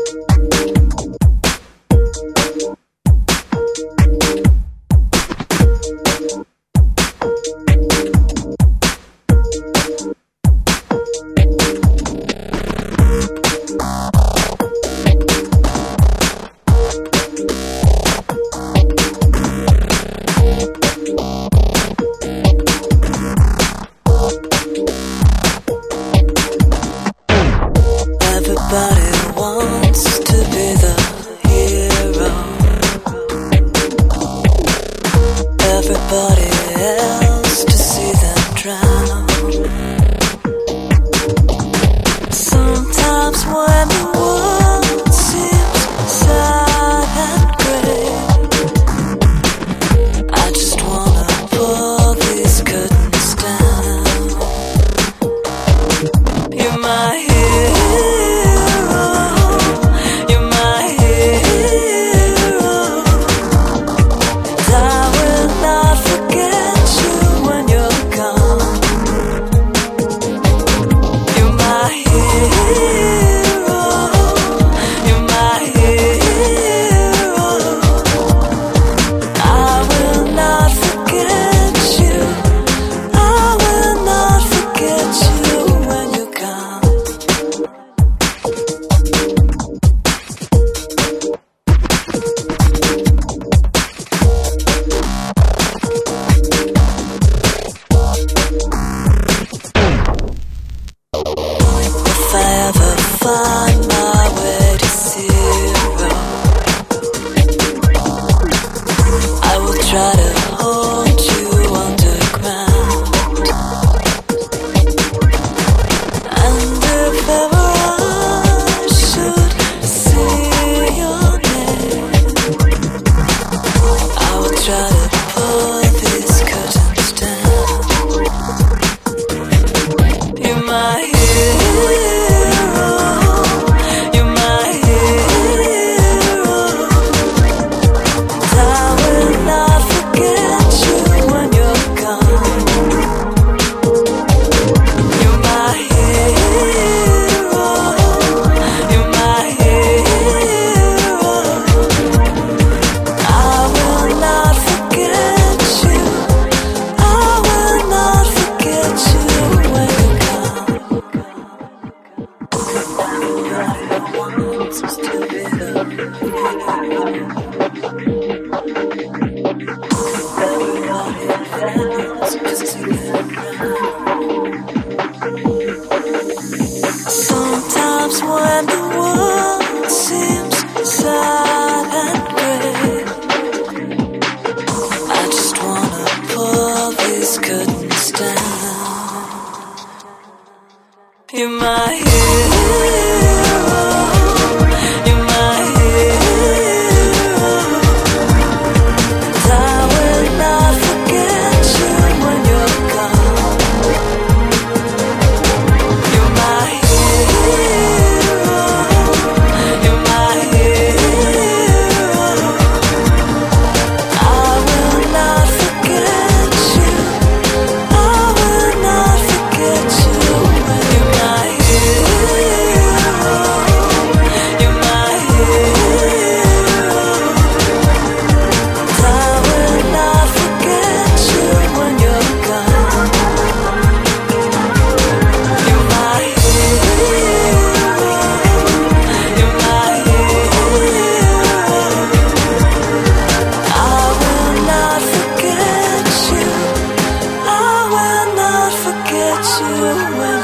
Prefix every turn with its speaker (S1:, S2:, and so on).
S1: Sometimes when the world seems sad and gray, I just wanna pull these curtains down. You're my hero, you're my hero, and I will not forget you when you're gone. You're my hero, you're my hero, I will not forget you, I will not forget you when you're my hero, you're my hero, and I will not forget you when you're gone. You're my hero, you're my hero, I will not forget you, I will not forget you when